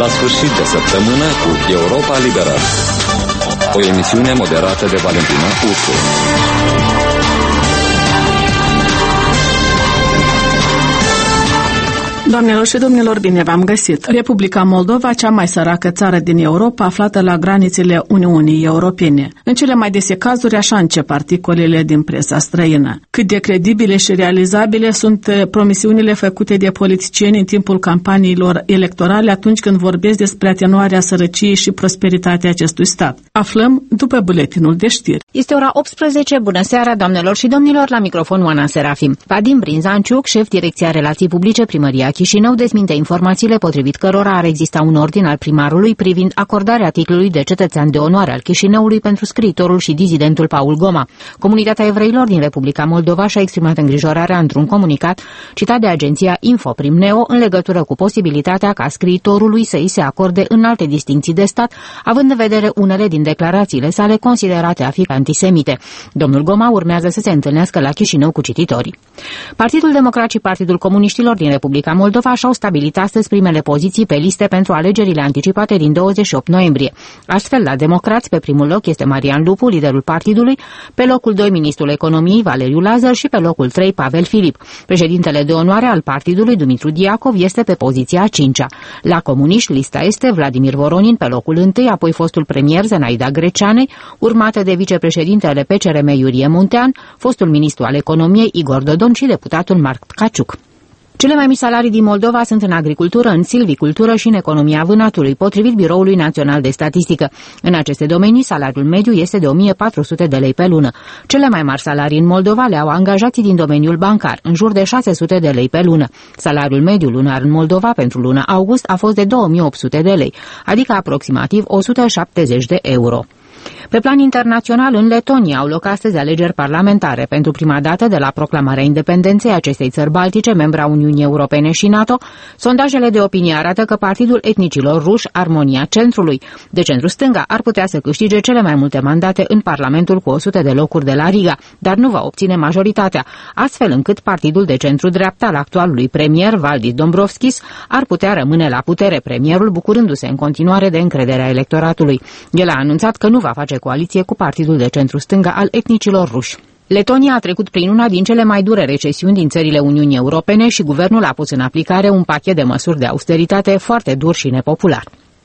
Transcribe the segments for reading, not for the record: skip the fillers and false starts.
la sfârșit de săptămână cu Europa Liberă. O emisiune moderată de Valentina Ursu. Doamnelor și domnilor, bine v-am găsit! Republica Moldova, cea mai săracă țară din Europa, aflată la granițele Uniunii Europene. În cele mai dese cazuri, așa încep articolele din presa străină. Cât de credibile și realizabile sunt promisiunile făcute de politicieni în timpul campaniilor electorale atunci când vorbesc despre atenuarea sărăciei și prosperitatea acestui stat. Aflăm după buletinul de știri. Este ora 18. Bună seara, doamnelor și domnilor, la microfon Oana Serafim. Vadim Brinzanciuc, șef Direcția Relații Publice, Primăria Chișinău, dezminte informațiile potrivit cărora ar exista un ordin al primarului privind acordarea titlului de cetățean de onoare al Chișinăului pentru scriitorul și dizidentul Paul Goma. Comunitatea evreilor din Republica Moldova și-a exprimat îngrijorarea într-un comunicat citat de agenția Infoprim-Neo în legătură cu posibilitatea ca scriitorului să îi se acorde înalte distincții de stat, având în vedere unele din declarațiile sale considerate a fi antisemite. Domnul Goma urmează să se întâlnească la Chișinău cu cititorii. Partidul Democrat și Partidul Comuniștilor din Republica Moldova și-au stabilit astăzi primele poziții pe liste pentru alegerile anticipate din 28 noiembrie. Astfel, la democrați, pe primul loc este Marian Lupu, liderul partidului, pe locul 2 ministrul economiei Valeriu Lazar și pe locul 3 Pavel Filip. Președintele de onoare al partidului, Dumitru Diacov, este pe poziția a 5-a. La comuniști, lista este Vladimir Voronin pe locul 1, apoi fostul premier Zenaida Greceanei, urmată de vicepreședintele PCRM Iurie Muntean, fostul ministru al economiei Igor Dodon și deputatul Marc Tcaciuc. Cele mai mici salarii din Moldova sunt în agricultură, în silvicultură și în economia vânatului, potrivit Biroului Național de Statistică. În aceste domenii, salariul mediu este de 1400 de lei pe lună. Cele mai mari salarii în Moldova le au angajații din domeniul bancar, în jur de 600 de lei pe lună. Salariul mediu lunar în Moldova pentru luna august a fost de 2800 de lei, adică aproximativ 170 de euro. Pe plan internațional, în Letonia au loc astăzi alegeri parlamentare. Pentru prima dată de la proclamarea independenței acestei țări baltice, membra Uniunii Europene și NATO, sondajele de opinie arată că partidul etnicilor ruși, Armonia Centrului, de centru-stânga, ar putea să câștige cele mai multe mandate în Parlamentul cu 100 de locuri de la Riga, dar nu va obține majoritatea, astfel încât partidul de centru-dreapta al actualului premier, Valdis Dombrovskis, ar putea rămâne la putere, premierul bucurându-se în continuare de încrederea electoratului. El a anunțat că nu va face coaliție cu partidul de centru-stânga al etnicilor ruși. Letonia a trecut prin una din cele mai dure recesiuni din țările Uniunii Europene și guvernul a pus în aplicare un pachet de măsuri de austeritate foarte dur și nepopular.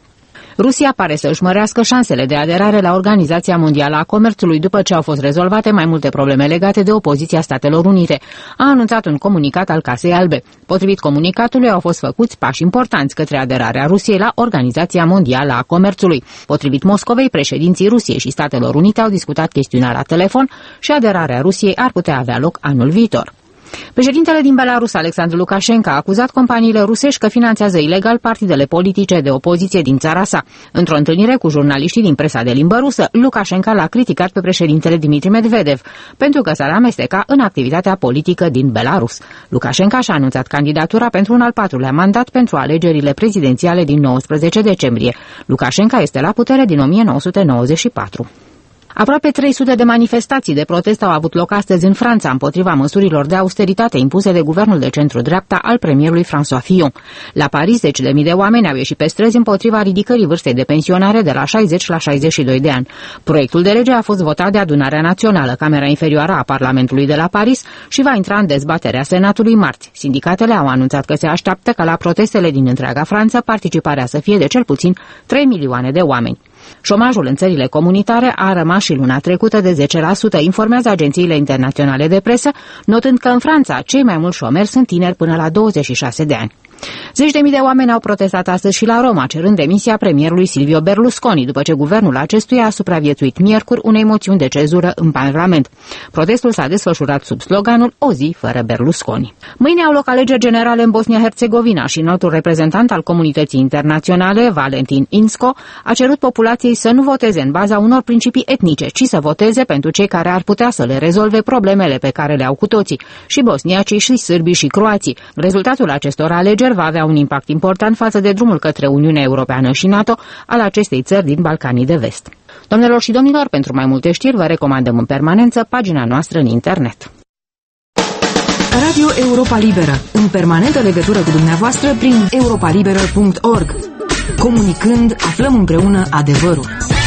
Rusia pare să își mărească șansele de aderare la Organizația Mondială a Comerțului după ce au fost rezolvate mai multe probleme legate de opoziția Statelor Unite, a anunțat un comunicat al Casei Albe. Potrivit comunicatului, au fost făcuți pași importanți către aderarea Rusiei la Organizația Mondială a Comerțului. Potrivit Moscovei, președinții Rusiei și Statelor Unite au discutat chestiunea la telefon și aderarea Rusiei ar putea avea loc anul viitor. Președintele din Belarus, Alexandru Lukashenko, a acuzat companiile rusești că finanțează ilegal partidele politice de opoziție din țara sa. Într-o întâlnire cu jurnaliștii din presa de limbă rusă, Lukashenko l-a criticat pe președintele Dmitri Medvedev pentru că s-ar amesteca în activitatea politică din Belarus. Lukashenko și-a anunțat candidatura pentru un al 4-lea mandat pentru alegerile prezidențiale din 19 decembrie. Lukashenko este la putere din 1994. Aproape 300 de manifestații de protest au avut loc astăzi în Franța împotriva măsurilor de austeritate impuse de guvernul de centru-dreapta al premierului François Fillon. La Paris, 10.000 de oameni au ieșit pe străzi împotriva ridicării vârstei de pensionare de la 60 la 62 de ani. Proiectul de lege a fost votat de Adunarea Națională, Camera Inferioară a Parlamentului de la Paris, și va intra în dezbaterea Senatului marți. Sindicatele au anunțat că se așteaptă ca la protestele din întreaga Franță participarea să fie de cel puțin 3 milioane de oameni. Șomajul în țările comunitare a rămas și luna trecută de 10%, informează agențiile internaționale de presă, notând că în Franța cei mai mulți șomeri sunt tineri până la 26 de ani. Zeci de mii de oameni au protestat astăzi și la Roma, cerând demisia premierului Silvio Berlusconi, după ce guvernul acestuia a supraviețuit miercuri unei moțiuni de cezură în Parlament. Protestul s-a desfășurat sub sloganul "O zi fără Berlusconi". Mâine au loc alegeri generale în Bosnia-Herzegovina și înaltul reprezentant al comunității internaționale, Valentin Inzko, a cerut populației să nu voteze în baza unor principii etnice, ci să voteze pentru cei care ar putea să le rezolve problemele pe care le au cu toții, și bosniacii, și sârbii, și croații. Rezultatul acestor alegeri va avea un impact important față de drumul către Uniunea Europeană și NATO al acestei țări din Balcanii de Vest. Doamnelor și domnilor, pentru mai multe știri vă recomandăm în permanență pagina noastră în internet. Radio Europa Liberă, în permanentă legătură cu dumneavoastră prin europalibera.org. Comunicând, aflăm împreună adevărul.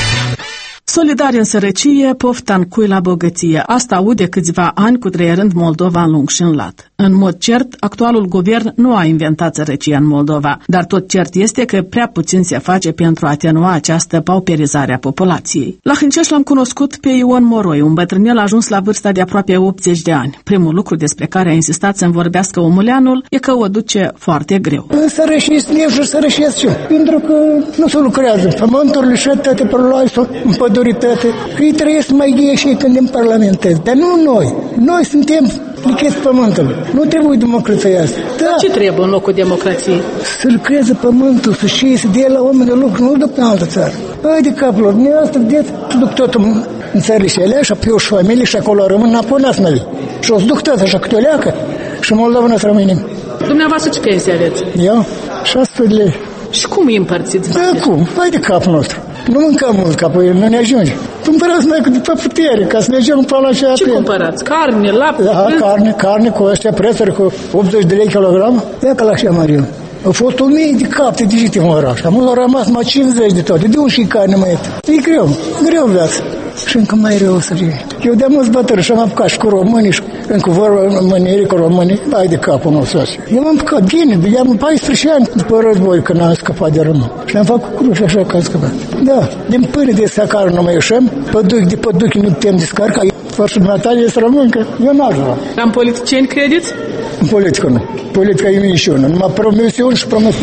Solidari în sărăcie, pofta în cui la bogăție. Asta aude de câțiva ani cutreierând Moldova în lung și în lat. În mod cert, actualul guvern nu a inventat sărăcia în Moldova, dar tot cert este că prea puțin se face pentru a atenua această pauperizare a populației. La Hâncești l-am cunoscut pe Ion Moroi, un bătrânel ajuns la vârsta de aproape 80 de ani. Primul lucru despre care a insistat să-mi vorbească omuleanul e că o duce foarte greu. Sărășesc eu și sărășesc eu, pentru că nu se lucrează. Pământurile și toate prolai sunt împăduritate. Ei trăiesc mai ghei și când îmi parlamentez. Dar nu noi. Noi suntem lichezi pământul. Nu trebuie democrația asta. Da. Ce trebuie în locul democrației? Să lucreze pământul, să dea la oameni de lucru, nu duc pe altă țară. Hai de capul, dumneavoastră, vedeți, duc totul în țările și alea și apoi o și familie și acolo rămân, înapoi n-ați mai vii. Și o să duc tot așa câte o leacă și în Moldova n-ați rămâne. Dumneavoastră ce pensie aveți? Eu? 600 de lei. Și cum îi împărțiți? Da, cum? Hai de capul nostru. Nu mâncăm mult, că apoi nu ne ajunge. Cumpărați noi de pe putere, ca să ne ajungem până la ce Ce cumpărați? Carne, lapte? Da, carne cu astea prețuri, cu 80 de lei kilogram. Ia că la așa Mariu. Au fost 1000 de capte de jite în oraș. Am rămas mai 50 de toate. De unde și carne mai e? E greu viața. Și încă mai rău să fie. Eu de-am mulți bătări și am apucat și cu românii și încă vorba mânerii cu românii. Hai de capul nostru. Eu m-am apucat bine, am 14 ani după război când am scăpat de român. Și am făcut cruci așa că am scăpat. Da, din pâine de sacar nu mai ieșim, de păduchi nu putem descarca. Fără dumneavoastră este româncă, eu n-aș vrea. Am politicieni credeți? În politică nu. Politica e minșiună. Numai promisiuni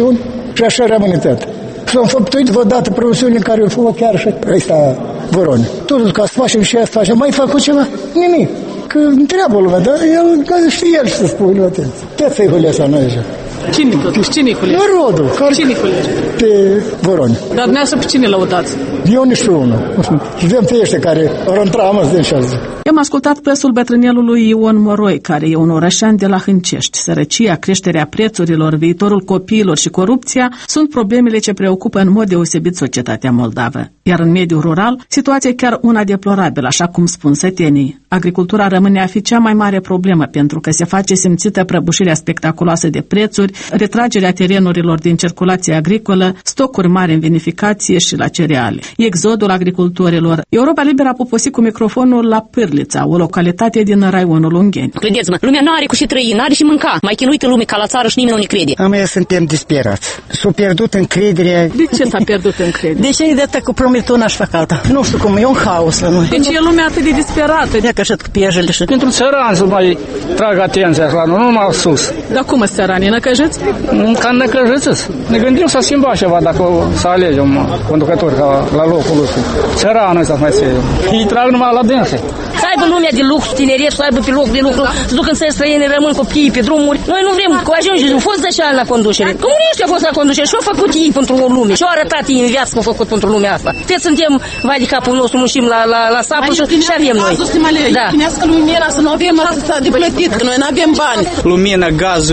și așa rămâne tot. S-au făptuit odată promisiunile care au făcut chiar și ăsta Voroni. Totul ca să facem și asta facem. Mai făcut ceva? Nimic. Că întreabă lumea, dar el știe el și să spune, nu atenție. Tot să-i hulesa noi așa. Cine culegi? Rodul. Cine culegi? Pe Voroni. Dar dumneavoastră pe cine lăudați? Eu nici pe unul. Vedem pe ăștia care au intrat din și azi. Am ascultat presul bătrânelului Ion Moroi, care e un orășan de la Hâncești. Sărăcia, creșterea prețurilor, viitorul copiilor și corupția sunt problemele ce preocupă în mod deosebit societatea moldavă. Iar în mediul rural, situația e chiar una deplorabilă, așa cum spun sătenii. Agricultura rămâne a fi cea mai mare problemă pentru că se face simțită prăbușirea spectaculoasă de prețuri, retragerea terenurilor din circulație agricolă, stocuri mari în vinificație și la cereale. Exodul agricultorilor. Europa Liberă a poposit cu microfonul la Pârlița, o localitate din raionul Ungheni. Credeți-mă, lumea nu are cu ce trăi, n-are și mânca. Mai chinuită lume ca la țară și nimeni nu ne crede. Noi suntem disperați. S-a pierdut încrederea. De ce s-a pierdut încrederea? De ce e de atât cu promitul n-aș fac alta? Nu știu cum, e un haos la noi. De ce e lumea atât de disperată? De că așa cu piejele și... Pentru țărani să mai trag atenția la noi, nu mai sus. Dar cum sunt țăranii, năcăjiți? Ca năcăjiți. Ne gândim să schimbăm ceva dacă să alegem conducători la locul ăsta. Țăranul ăsta mai se... Îi trag numai la dânse. Să aibă lumea de lucru, tineret, să aibă pe loc de lucru, să ducă în țări străine, rămân copiii pe drumuri. Noi nu vrem, că ajunge, au fost deja la conducere. Comuniștii au fost la conducere și au făcut ei pentru o lume. Și au arătat ei în viață că au făcut pentru lumea asta. Toți suntem, vai de capul nostru, mușim la sapă și avem noi. Da. Chinească lumina, să nu avem asta de plătit, că noi nu avem bani. Lumina, gaz,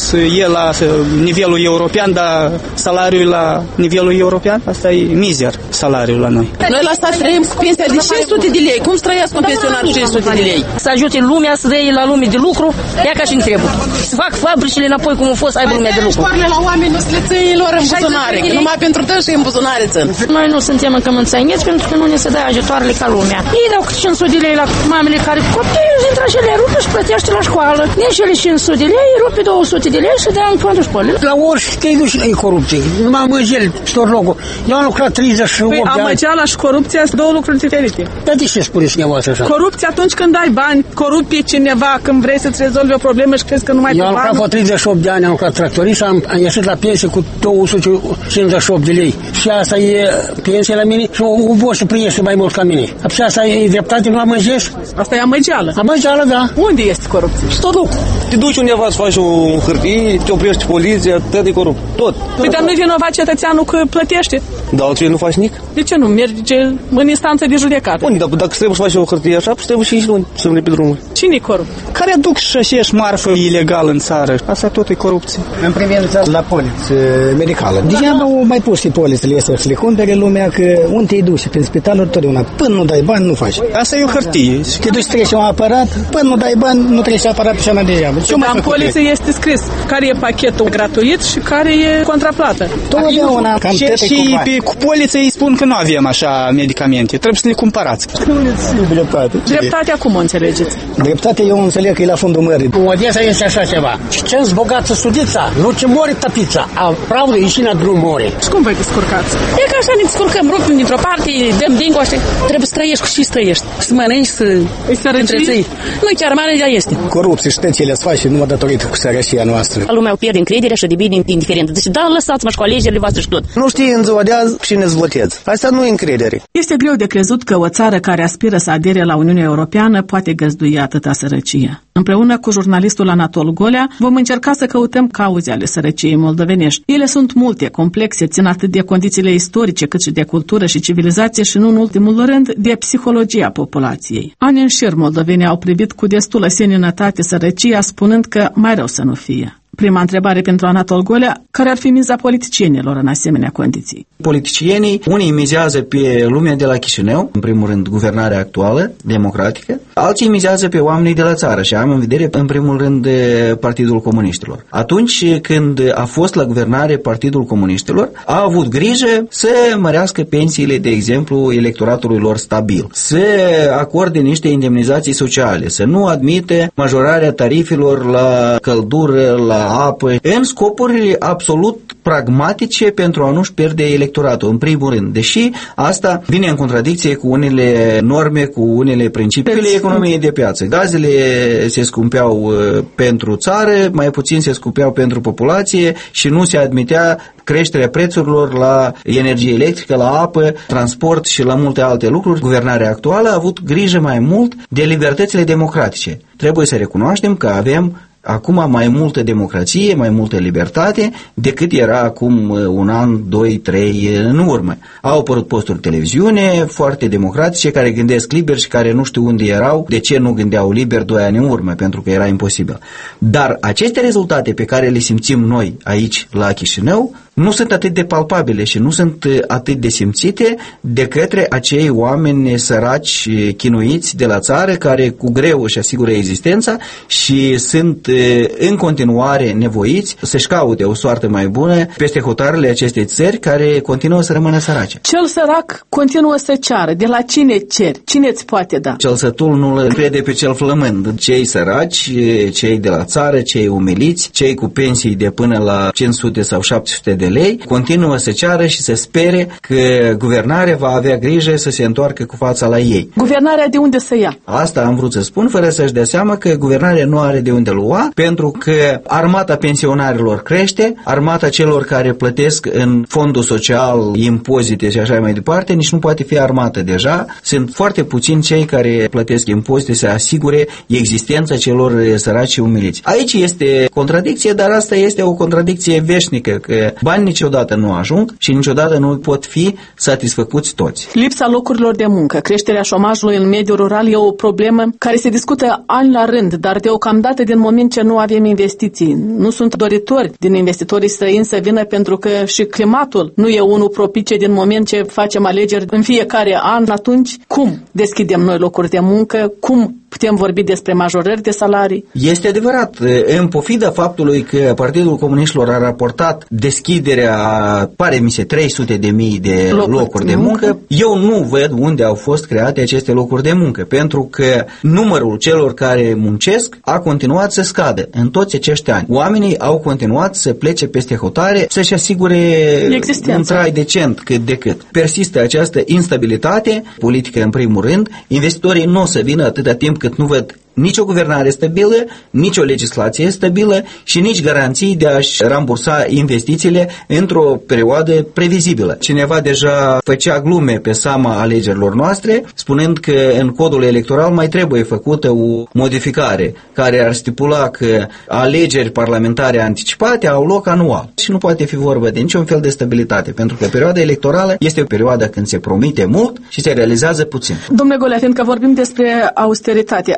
e la nivelul european, dar salariul la nivelul european, asta e mizer salariul la noi. Noi la stat trăim cu pensia de 500 de lei. Cum să trăiască un pensionar 500 de lei? Să ajute lumea să dea la lume de lucru, ea ca și trebuie. Să fac fabricile înapoi cum au fost, să aibă lumea de lucru. Școarele la oameni nu se le țin lor în buzunare, că numai pentru tăși în buzunare țin. Noi nu suntem încă mânțăiniți pentru că nu ne se dă ajutoarele ca lumea. Ei dau câte 500 de lei la mamele care copii dintre cele rupe și plătește la școală. Din cele 500 de lei, rupe 200 de lei și dea în fondul școlii. La orice te duci e corupție. Numai amăgeli, storlocul. Eu am lucrat 38 de ani. Amăgeala și corupția sunt două lucruri diferite. Dar de ce spuneți nevoastră așa? Corupția atunci când ai bani, corupi cineva, când vrei să-ți rezolvi o problemă și crezi că nu mai ai bani. Eu am lucrat cu 38 de ani, am lucrat tractorist și am ieșit la pensie cu 258 de lei. Și asta e pensie la mine și o boșă priește mai mult ca mine. Și asta e dreptate, nu amăgești? Asta e amăgeală. Amăgeală, da. Unde este corupție? Tot lucru. Te duci undeva să faci o hârtie, te oprește poliția, tot e corupt. Tot. Păi dar nu-i vinovat cetățeanul că plătește. Dar altfel nu faci nic? De ce nu? Merge în instanță de judecată. Unde? Dacă trebuie să faci o hârtie așa, trebuie 5 luni să nu le pe drumul. Cine-i corupt? Care aduc și marfă ilegal în țară. Asta tot e corupție. În privința la poliță medicală. Deja nu mai pus și polițele astea să le cumpere lumea că unde te duci prin spitaluri totdeauna. Până nu dai bani, nu faci. Asta e o hârtie. Te duci trece un aparat, până nu dai bani, nu trece aparatul și mai degeaba. Dar în poliție este scris care e pachetul gratuit și care fie contraplată. Totdeauna cam și cu poliță îi spun că nu avem așa medicamente, trebuie să le cumpărați. Dreptatea cum o înțelegeți? Dreptatea eu înțeleg că e la fundul mării. Odessa este așa ceva. Și ce-ți bogată studița? Nu ce mori tăpița. A pravdă ieși la drum mori. Și cum vă descurcați? E că așa ne descurcăm, rupim dintr-o parte, dăm dingoaște. Trebuie să trăiești și să trăiești. Să mănânci, să întreții. Nu, chiar mare ea este. Corupție și tățile se face numai datorită cu sărășia noastră. Lumea pierde încrederea și devine indiferentă. Deci da, lăsați-mă și cu alegerile voastre și tot. Nu știi în ziua de azi cine îți votezi. Asta nu e încredere. Este greu de crezut că o țară care aspiră să adere la Uniunea Europeană poate găzdui atâta sărăcie. Împreună cu jurnalistul Anatol Golea vom încerca să căutăm cauze ale sărăciei moldovenești. Ele sunt multe, complexe, țin atât de condițiile istorice cât și de cultură și civilizație și nu în ultimul rând de psihologia populației. Ani în șir moldovenii au privit cu destulă seninătate sărăcia, spunând că mai rău să nu fie. Prima întrebare pentru Anatol Golea, care ar fi miza politicienilor în asemenea condiții? Politicienii, unii mizează pe lumea de la Chișinău, în primul rând guvernarea actuală, democratică, alții mizează pe oamenii de la țară și am în vedere în primul rând Partidul Comuniștilor. Atunci când a fost la guvernare Partidul Comuniștilor, a avut grijă să mărească pensiile, de exemplu, electoratului lor stabil, să acorde niște indemnizații sociale, să nu admite majorarea tarifelor la căldură, la apă, în scopuri absolut pragmatice pentru a nu-și pierde electoratul, în primul rând. Deși asta vine în contradicție cu unele norme, cu unele principii ale economiei de piață. Gazele se scumpeau pentru țară, mai puțin se scumpeau pentru populație și nu se admitea creșterea prețurilor la energie electrică, la apă, transport și la multe alte lucruri. Guvernarea actuală a avut grijă mai mult de libertățile democratice. Trebuie să recunoaștem că avem acum mai multă democrație, mai multă libertate decât era acum un an, 2, 3 în urmă. Au apărut posturi televiziune foarte democratice care gândesc liber și care nu știu unde erau, de ce nu gândeau liber 2 ani în urmă, pentru că era imposibil. Dar aceste rezultate pe care le simțim noi aici la Chișinău nu sunt atât de palpabile și nu sunt atât de simțite de către acei oameni săraci, chinuiți de la țară, care cu greu își asigură existența și sunt în continuare nevoiți să-și caute o soartă mai bună peste hotarele acestei țări care continuă să rămână sărace. Cel sărac continuă să ceară. De la cine ceri? Cine îți poate da? Cel sătul nu îl crede pe cel flămând. Cei săraci, cei de la țară, cei umiliți, cei cu pensii de până la 500 sau 700 de lei, continuă să ceară și să spere că guvernarea va avea grijă să se întoarcă cu fața la ei. Guvernarea de unde să ia? Asta am vrut să spun, fără să-și dea seama că guvernarea nu are de unde lua, pentru că armata pensionarilor crește, armata celor care plătesc în fondul social, impozite și așa mai departe, nici nu poate fi armată deja. Sunt foarte puțini cei care plătesc impozite să asigure existența celor săraci și umiliți. Aici este contradicție, dar asta este o contradicție veșnică, că banii niciodată nu ajung și niciodată nu pot fi satisfăcuți toți. Lipsa locurilor de muncă, creșterea șomajului în mediul rural e o problemă care se discută ani la rând, dar deocamdată din moment ce nu avem investiții. Nu sunt doritori din investitorii străini să vină pentru că și climatul nu e unul propice din moment ce facem alegeri în fiecare an. Atunci, cum deschidem noi locuri de muncă? Cum putem vorbi despre majorări de salarii? Este adevărat, în pofida faptului că Partidul Comuniștilor a raportat deschiderea, pare mi se, 300.000 de locuri de muncă, eu nu văd unde au fost create aceste locuri de muncă, pentru că numărul celor care muncesc a continuat să scadă în toți acești ani. Oamenii au continuat să plece peste hotare, să-și asigure un trai decent cât de cât. Persistă această instabilitate politică în primul rând, investitorii nu o să vină atâta timp cât nu văd nici o guvernare stabilă, nici o legislație stabilă și nici garanții de a-și rambursa investițiile într-o perioadă previzibilă. Cineva deja făcea glume pe seama alegerilor noastre, spunând că în codul electoral mai trebuie făcută o modificare care ar stipula că alegeri parlamentare anticipate au loc anual. Și nu poate fi vorba de niciun fel de stabilitate, pentru că perioada electorală este o perioadă când se promite mult și se realizează puțin. Domnule Golea, fiindcă vorbim despre austeritate, totuși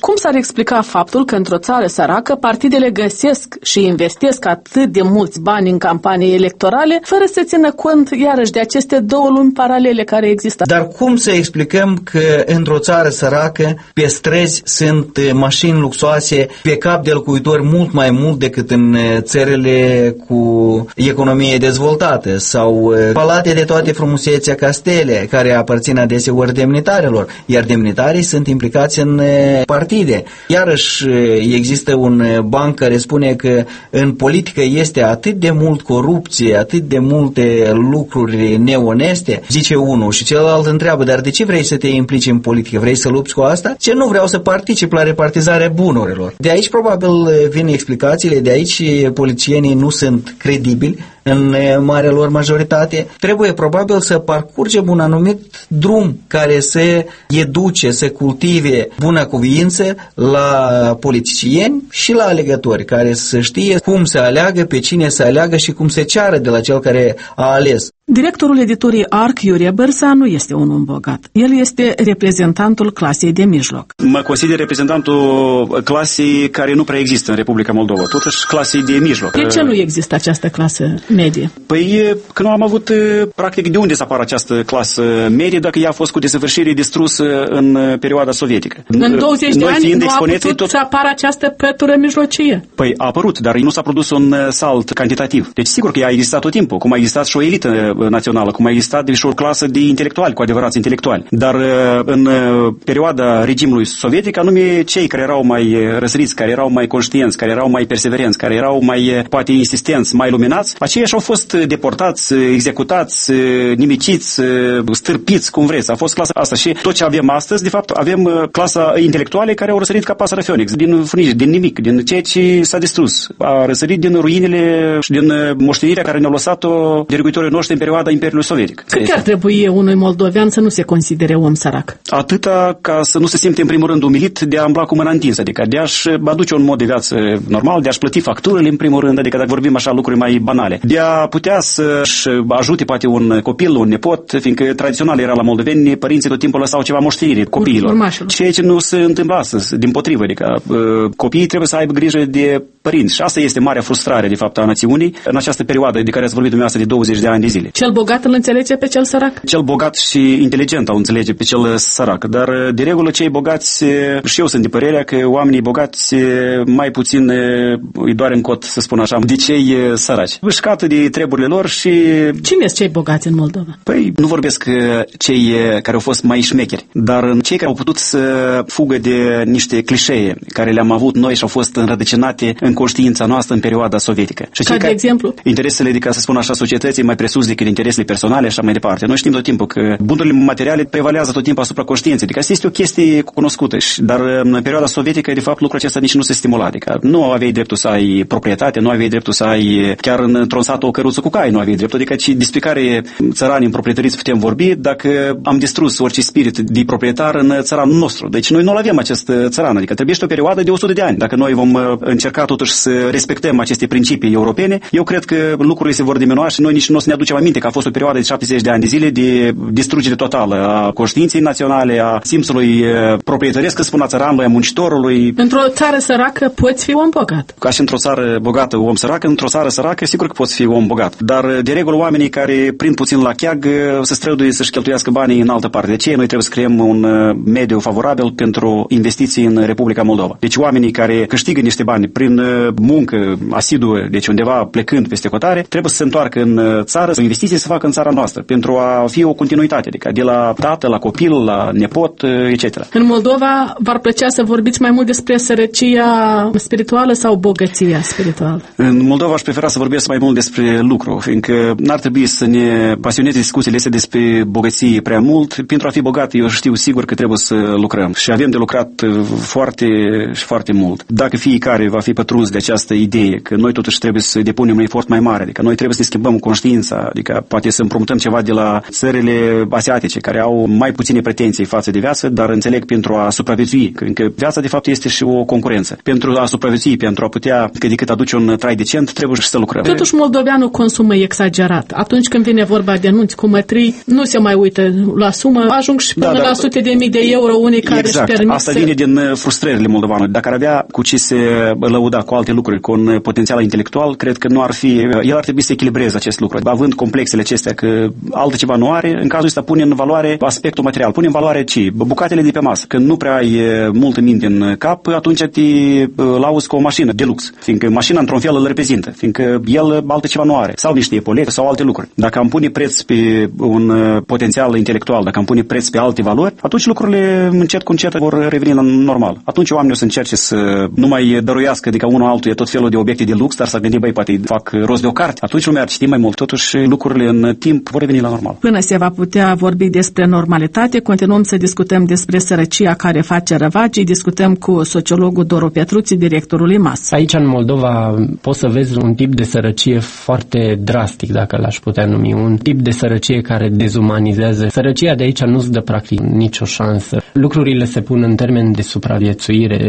Cum s-ar explica faptul că într-o țară săracă partidele găsesc și investesc atât de mulți bani în campanii electorale, fără să țină cont iarăși de aceste două lumi paralele care există? Dar cum să explicăm că într-o țară săracă pe străzi sunt mașini luxoase pe cap de locuitori mult mai mult decât în țările cu economie dezvoltată, sau palate de toate frumusețea, castele care aparțin adeseori demnitarilor, iar demnitarii sunt implicați în partide. Iarăși există un banc care spune că în politică este atât de mult corupție, atât de multe lucruri neoneste, zice unul și celălalt întreabă, dar de ce vrei să te implici în politică? Vrei să lupți cu asta? Ce nu vreau să particip la repartizarea bunurilor. De aici probabil vin explicațiile, de aici politicienii nu sunt credibili în marea lor majoritate. Trebuie probabil să parcurgem un anumit drum care să educe, să cultive bunăcuvință la politicieni și la alegători, care să știe cum să aleagă, pe cine să aleagă și cum să ceară de la cel care a ales. Directorul editurii ARC, Iurie Bărsa, nu este un om bogat. El este reprezentantul clasei de mijloc. Mă consider reprezentantul clasei care nu prea există în Republica Moldova, totuși clasei de mijloc. De ce nu există această clasă medie? Păi că nu am avut, practic, de unde să apară această clasă medie dacă ea a fost cu desăvârșire distrusă în perioada sovietică. În 20 de ani nu a putut să apară această pătură mijlocie. Păi a apărut, dar nu s-a produs un salt cantitativ. Deci sigur că ea a existat tot timpul, cum a existat și o elită națională, cum a existat și o clasă de intelectuali, cu adevărat intelectuali. Dar în perioada regimului sovietic, anume cei care erau mai răsăriți, care erau mai conștienți, care erau mai perseverenți, care erau mai, poate, insistenți, mai luminați, aceiași au fost deportați, executați, nimiciți, stârpiți, cum vreți. A fost clasa asta și tot ce avem astăzi, de fapt, avem clasa intelectuale care au răsărit ca pasăre Phoenix, din funici, din nimic, din ceea ce s-a distrus. A răsărit din ruinele și din moștenirea care ne-au lăsat-o dirigitorii noștri în perioada Imperiului Sovietic. Cât ar trebui unui moldovean să nu se considere om sărac? Atâta ca să nu se simte în primul rând umilit de a umbla cu mâna întinsă, adică de a-și aduce un mod de viață normal, de a-și plăti facturile în primul rând, adică dacă vorbim așa lucruri mai banale, de a putea să-și ajute poate un copil, un nepot, fiindcă tradițional era la moldoveni, părinții tot timpul lăsau ceva moștenire copiilor. Ceea ce nu se întâmplă astăzi, dimpotrivă, adică copiii trebuie să aibă grijă de părinți și asta este marea frustrare de fapt a națiunii în această perioadă de care ați vorbit dumneavoastră de 20 de ani de zile. Cel bogat îl înțelege pe cel sărac? Cel bogat și inteligent îl înțelege pe cel sărac, dar de regulă cei bogați, și eu sunt de părerea că oamenii bogați mai puțin îi doare în cot, să spun așa, de cei săraci. Își cată de treburile lor și... Cine sunt cei bogați în Moldova? Păi nu vorbesc cei care au fost mai șmecheri, dar cei care au putut să fugă de niște clișee care le-am avut noi și au fost înrădăcinate în conștiința noastră în perioada sovietică. Și ca de exemplu? Interesele, ca să spun așa, societății mai presus decât interesele personale și așa mai departe. Noi știm tot timpul că bunurile materiale prevalează tot timpul asupra conștiinței. Adică asta este o chestie cunoscută, dar în perioada sovietică, de fapt, lucrul acesta nici nu se stimula. Adică nu aveai dreptul să ai proprietate, nu aveai dreptul să ai chiar într-un sat o căruță cu cai, nu aveai dreptul. Adică despre care țărani în proprietăriți putem vorbi dacă am distrus orice spirit de proprietar în țăranul nostru. Deci noi nu avem acest țăran. Adică trebuie o perioadă de 100 de ani. Dacă noi vom încerca totuși să respectăm aceste principii europene, eu cred că lucrurile se vor diminua și noi nici nu o să ne aducem aminte că a fost o perioadă de 70 de ani de zile de distrugere totală a conștiinței naționale, a simțului proprietăresc, că spun, a țăranului, a muncitorului. Într-o țară săracă poți fi om bogat. Ca și într-o țară bogată om sărac, într-o țară săracă sigur că poți fi om bogat. Dar de regulă oamenii care prind puțin la cheag se străduie să-și cheltuiască banii în altă parte. De aceea noi trebuie să creăm un mediu favorabil pentru investiții în Republica Moldova. Deci oamenii care câștigă niște bani prin muncă asiduă, deci undeva plecând peste hotare, trebuie să se întoarcă în țară, să investiții să facă în țara noastră, pentru a fi o continuitate, adică de la tată, la copil, la nepot, etc. În Moldova v-ar plăcea să vorbiți mai mult despre sărăcia spirituală sau bogăția spirituală? În Moldova aș prefera să vorbesc mai mult despre lucru, fiindcă n-ar trebui să ne pasioneze discuțiile astea despre bogăție prea mult. Pentru a fi bogat, eu știu sigur că trebuie să lucrăm și avem de lucrat foarte și foarte mult. Dacă fiecare va fi pătruns de această idee că noi totuși trebuie să depunem un efort mai mare, adică noi trebuie să ne schimbăm conștiința, adică America, poate să împrumutăm ceva de la țările asiatice, care au mai puține pretenții față de viață, dar înțeleg pentru a supraviețui, că viața de fapt este și o concurență. Pentru a supraviețui, pentru a putea cât de cât aduce un trai decent, trebuie și să lucrăm. Totuși moldoveanul consumă exagerat. Atunci când vine vorba de nunți cu mătrii, nu se mai uită la sumă, ajung și până la sute de mii de euro unii care își permit. Asta vine din frustrările moldovanului. Dacă ar avea cu ce se lăuda cu alte lucruri, cu un potențial intelectual, cred că nu ar fi, el ar trebui să echilibreze acest lucru. Având complexele acestea că altceva nu are, în cazul ăsta pune în valoare aspectul material, pune în valoare bucatele de pe masă. Când nu prea ai multă minte în cap, atunci te lauzi cu o mașină de lux, fiindcă mașina într-un fel îl reprezintă, fiindcă el altceva nu are, sau niște epolete sau alte lucruri. Dacă am pune preț pe un potențial intelectual, dacă am pune preț pe alte valori, atunci lucrurile încet cu încet vor reveni la normal. Atunci oamenii o să încerce să nu mai dăruiască adică unul altuia tot felul de obiecte de lux, dar să gândi, băi, poate fac rost de o carte. Atunci lumea ar citi mai mult. Totuși lucrurile în timp vor reveni la normal. Până se va putea vorbi despre normalitate, continuăm să discutăm despre sărăcia care face răvagii, discutăm cu sociologul Doru Petruții, directorul IMAS. Aici în Moldova poți să vezi un tip de sărăcie foarte drastic, dacă l-aș putea numi, un tip de sărăcie care dezumanizează. Sărăcia de aici nu-ți dă practic nicio șansă. Lucrurile se pun în termen de supraviețuire,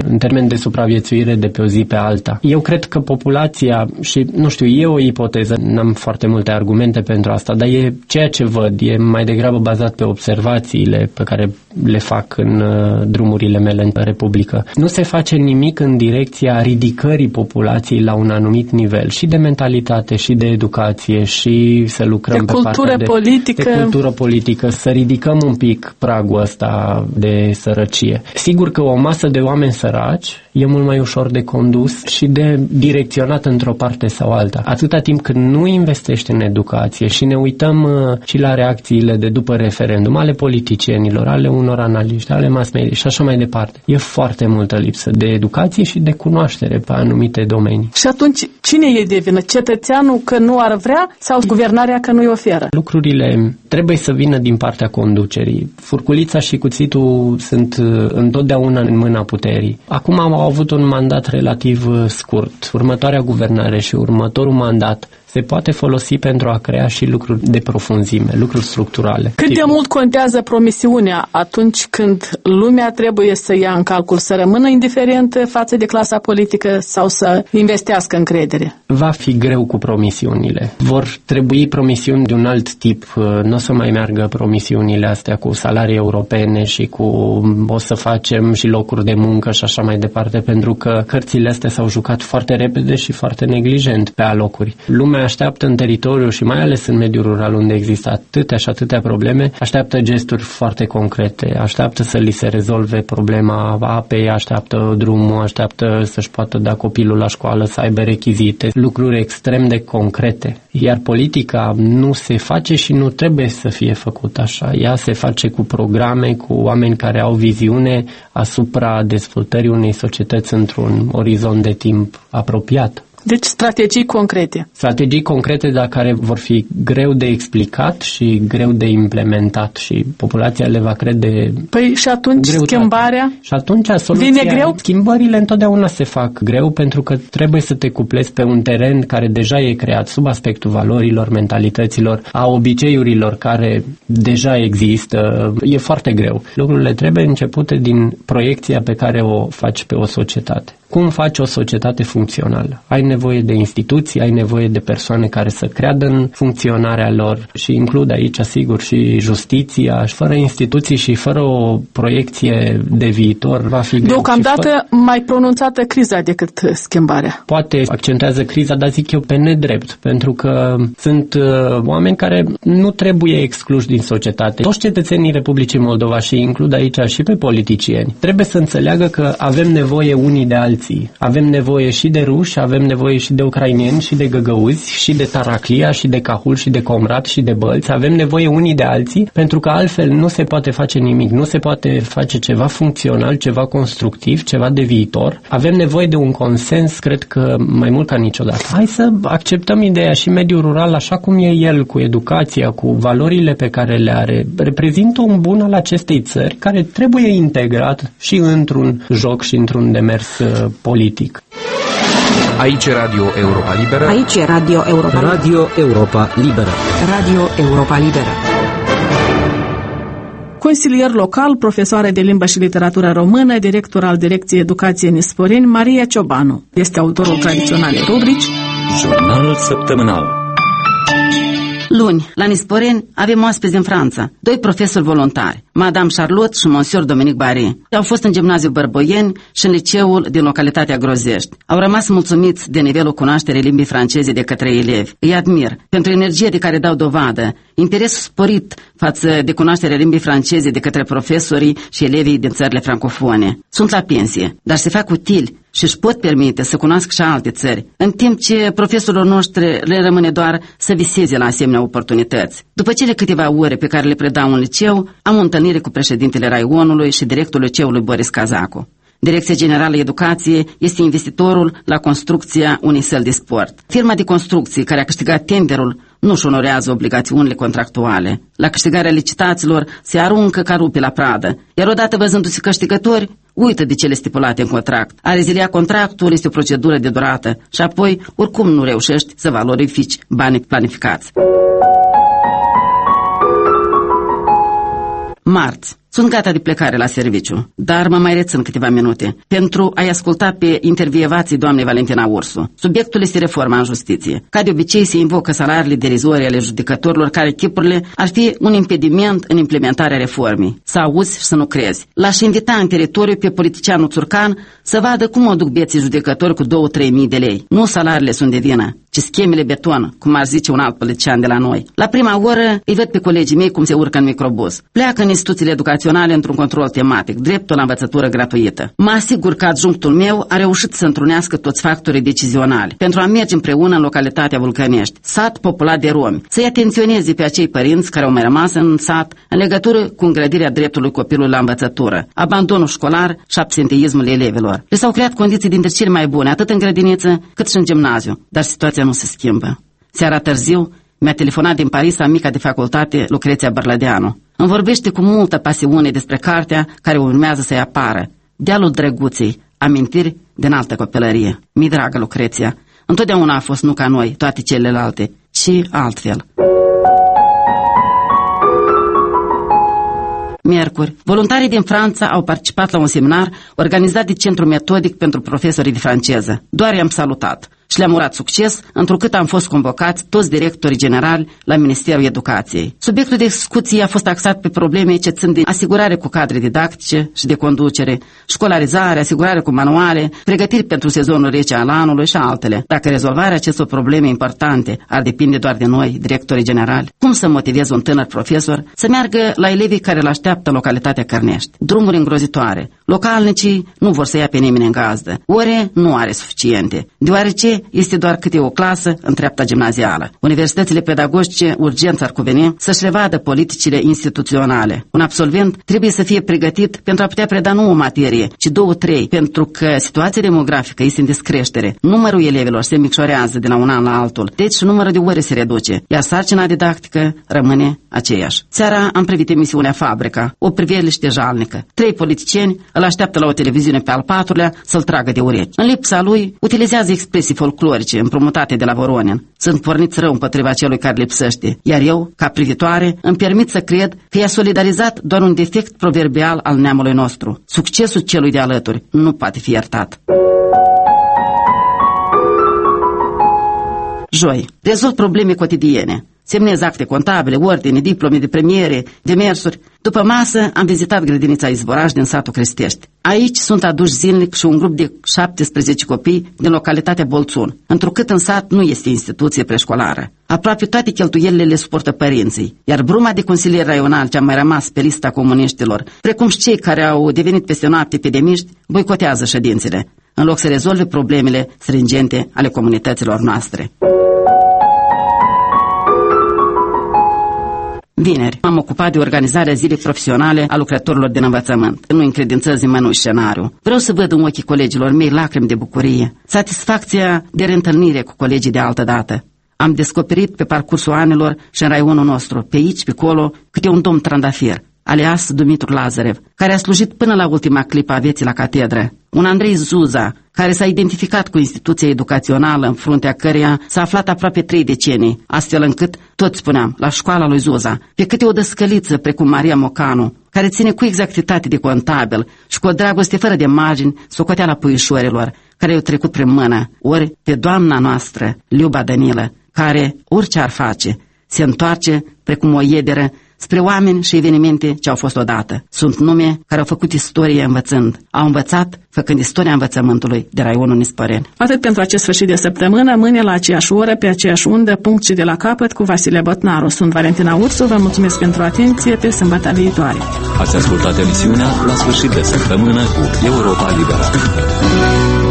de pe o zi pe alta. Eu cred că populația, și nu știu, e o ipoteză, n-am foarte multe argumente pentru asta, dar e ceea ce văd, e mai degrabă bazat pe observațiile pe care le fac în drumurile mele în Republică. Nu se face nimic în direcția ridicării populației la un anumit nivel, și de mentalitate, și de educație, și să lucrăm pe partea de cultură politică, să ridicăm un pic pragul ăsta de sărăcie. Sigur că o masă de oameni săraci e mult mai ușor de condus și de direcționat într-o parte sau alta. Atâta timp cât nu investești în educație și ne uităm și la reacțiile de după referendum ale politicienilor, ale unor analiști, ale mass media și așa mai departe, e foarte multă lipsă de educație și de cunoaștere pe anumite domenii. Și atunci, cine e de vină? Cetățeanul că nu ar vrea sau guvernarea că nu-i oferă? Lucrurile trebuie să vină din partea conducerii. Furculița și cuțitul sunt întotdeauna în mâna puterii. Acum au avut un mandat relativ scurt. Următoarea guvernare și următorul mandat se poate folosi pentru a crea și lucruri de profunzime, lucruri structurale. Cât de mult contează promisiunea atunci când lumea trebuie să ia în calcul, să rămână indiferentă față de clasa politică sau să investească încredere? Va fi greu cu promisiunile. Vor trebui promisiuni de un alt tip. Nu o să mai meargă promisiunile astea cu salarii europene și cu o să facem și locuri de muncă și așa mai departe, pentru că cărțile astea s-au jucat foarte repede și foarte neglijent pe alocuri. Lumea așteaptă în teritoriu și mai ales în mediul rural, unde există atâtea și atâtea probleme, așteaptă gesturi foarte concrete, așteaptă să li se rezolve problema apei, așteaptă drumul, așteaptă să-și poată da copilul la școală, să aibă rechizite, lucruri extrem de concrete. Iar politica nu se face și nu trebuie să fie făcută așa. Ea se face cu programe, cu oameni care au viziune asupra dezvoltării unei societăți într-un orizont de timp apropiat. Deci strategii concrete. Strategii concrete, dar care vor fi greu de explicat și greu de implementat și populația le va crede. Păi și atunci greutate. Schimbarea? Și atunci soluția, vine greu? Schimbările întotdeauna se fac greu pentru că trebuie să te cuplezi pe un teren care deja e creat sub aspectul valorilor, mentalităților, a obiceiurilor care deja există. E foarte greu. Lucrurile trebuie începute din proiecția pe care o faci pe o societate. Cum faci o societate funcțională? Ai nevoie de instituții, ai nevoie de persoane care să creadă în funcționarea lor și includ aici, sigur, și justiția. Fără instituții și fără o proiecție de viitor va fi greu. Deocamdată mai pronunțată criza decât schimbarea. Poate accentuează criza, dar zic eu pe nedrept, pentru că sunt oameni care nu trebuie excluși din societate. Toți cetățenii Republicii Moldova și includ aici și pe politicieni trebuie să înțeleagă că avem nevoie unii de alții. Avem nevoie și de ruși, avem nevoie și de ucraineni, și de găgăuzi, și de Taraclia, și de Cahul, și de Comrat, și de Bălți. Avem nevoie unii de alții, pentru că altfel nu se poate face nimic, nu se poate face ceva funcțional, ceva constructiv, ceva de viitor. Avem nevoie de un consens, cred că mai mult ca niciodată. Hai să acceptăm ideea și mediul rural așa cum e el, cu educația, cu valorile pe care le are. Reprezintă un bun al acestei țări care trebuie integrat și într-un joc și într-un demers politic. Aici e Radio Europa Liberă. Aici e Radio Europa Liberă. Radio Europa Liberă. Radio Europa Liberă. Consilier local, profesoară de limbă și literatură română, director al Direcției Educație Nisporeni, Maria Ciobanu. Este autorul tradiționalei rubrici Jurnal săptămânal. Luni, la Nisporeni, avem oaspeți din Franța, 2 profesori voluntari, Madame Charlotte și Monsieur Dominic Barry. Au fost în gimnaziul Bărboieni și în liceul din localitatea Grozești. Au rămas mulțumiți de nivelul cunoașterii limbii franceze de către elevi. Îi admir pentru energie de care dau dovadă, interes sporit față de cunoașterea limbii franceze de către profesorii și elevii din țările francofone. Sunt la pensie, dar se fac utili și își pot permite să cunoască și alte țări, în timp ce profesorilor noștri le rămâne doar să viseze la asemenea oportunități. După cele câteva ore pe care le predau în liceu, am o întâlnire cu președintele Raionului și directorul liceului Boris Cazacu. Direcția Generală Educație este investitorul la construcția unei săli de sport. Firma de construcții care a câștigat tenderul nu-și onorează obligațiunile contractuale. La câștigarea licitațiilor se aruncă ca rupe la pradă, iar odată văzându-se câștigători, uită de cele stipulate în contract. A rezilia contractul este o procedură de durată și apoi oricum nu reușești să valorifici banii planificați. Marți. Sunt gata de plecare la serviciu, dar mă mai rețin câteva minute pentru a-i asculta pe intervievații doamnei Valentina Ursu. Subiectul este reforma în justiție. Ca de obicei se invocă salariile derizorii ale judecătorilor care chipurile ar fi un impediment în implementarea reformei. Să auzi și să nu crezi. L-aș invita în teritoriu pe politicianul Țurcan să vadă cum o duc beții judecători cu 2-3 mii de lei. Nu salariile sunt de vină, ci schemele beton, cum ar zice un alt politician de la noi. La prima oră îi văd pe colegii mei cum se urcă în microbus. Pleacă în instituțiile educaționale într-un control tematic, dreptul la învățătură gratuită. Mă asigur că adjunctul meu a reușit să întrunească toți factorii decizionali pentru a merge împreună în localitatea Vulcănești, sat populat de romi, să-i atenționeze pe acei părinți care au mai rămas în sat în legătură cu îngrădirea dreptului copilului la învățătură, abandonul școlar și absenteismul elevilor. Le s-au creat condiții dintre cele mai bune, atât în grădiniță cât și în gimnaziu, dar situația nu se schimbă. Seara târziu mi-a telefonat din Paris amica de facultate Lucreția Bărlădeanu. Îmi vorbește cu multă pasiune despre cartea care urmează să-i apară, Dealul Drăguței, amintiri din altă copilărie. Mi dragă Lucreția, întotdeauna a fost nu ca noi, toate celelalte, ci altfel. Miercuri, voluntarii din Franța au participat la un seminar organizat de Centrul Metodic pentru Profesorii de Franceză. Doar i-am salutat și le-am urat succes, întrucât am fost convocați toți directorii generali la Ministerul Educației. Subiectul de discuție a fost axat pe probleme ce țin de asigurare cu cadre didactice și de conducere, școlarizare, asigurare cu manuale, pregătiri pentru sezonul rece al anului și altele. Dacă rezolvarea acestor probleme importante ar depinde doar de noi, directorii generali, cum să motivez un tânăr profesor să meargă la elevii care îl așteaptă în localitatea Cărnești? Drumuri îngrozitoare. Localnicii nu vor să ia pe nimeni în gazdă. Ore nu are suficiente, deoarece este doar câte o clasă în treapta gimnazială. Universitățile pedagogice urgent ar cuveni să-și revadă politicile instituționale. Un absolvent trebuie să fie pregătit pentru a putea preda nu o materie, ci 2-3, pentru că situația demografică este în descreștere. Numărul elevilor se micșorează de la un an la altul, deci numărul de ore se reduce, iar sarcina didactică rămâne aceeași. Seara am privit emisiunea Fabrica, o priveliște jalnică. 3 politicieni îl așteaptă la o televiziune pe al 4-lea să-l tragă de urechi. În lipsa lui, utilizează expresii folclorice împrumutate de la Voronin. Sunt porniți rău împotriva celui care lipsește, iar eu, ca privitoare, îmi permit să cred că i-a solidarizat doar un defect proverbial al neamului nostru. Succesul celui de alături nu poate fi iertat. Joi, rezolv probleme cotidiene. Semnez acte contabile, ordine, diplome de premiere, demersuri. După masă am vizitat grădinița Izvoraș din satul Cristești. Aici sunt aduși zilnic și un grup de 17 copii din localitatea Bolțun, întrucât în sat nu este instituție preșcolară. Aproape toate cheltuielile le suportă părinții, iar bruma de consilieri raional ce a mai rămas pe lista comuniștilor, precum și cei care au devenit peste noapte epidemiști, boicotează ședințele, în loc să rezolve problemele stringente ale comunităților noastre. Vineri, m-am ocupat de organizarea zilei profesionale a lucrătorilor din învățământ. Nu încredințez nimănui scenariu. Vreau să văd în ochii colegilor mei lacrimi de bucurie, satisfacția de reîntâlnire cu colegii de altă dată. Am descoperit pe parcursul anilor și în raionul nostru, pe aici, pe acolo, câte un domn trandafir. alias Dumitru Lazarev, care a slujit până la ultima clipă a vieții la catedră. Un Andrei Zuza, care s-a identificat cu instituția educațională în fruntea căreia s-a aflat aproape 3 decenii, astfel încât, tot spuneam, la școala lui Zuza, pe câte o dăscăliță precum Maria Mocanu, care ține cu exactitate de contabil și cu o dragoste fără de margini socoteala puișorilor, care i-au trecut prin mână, ori pe doamna noastră, Liuba Danilă, care, orice ar face, se întoarce precum o iederă spre oameni și evenimente ce au fost odată. Sunt nume care au făcut istorie învățând. Au învățat făcând istoria învățământului de raionul Nisporeni. Atât pentru acest sfârșit de săptămână, mâine la aceeași oră, pe aceeași undă, punct și de la capăt, cu Vasile Botnaru. Sunt Valentina Ursu, vă mulțumesc pentru atenție, pe sâmbătă viitoare. Ați ascultat emisiunea La sfârșit de săptămână cu Europa Liberă.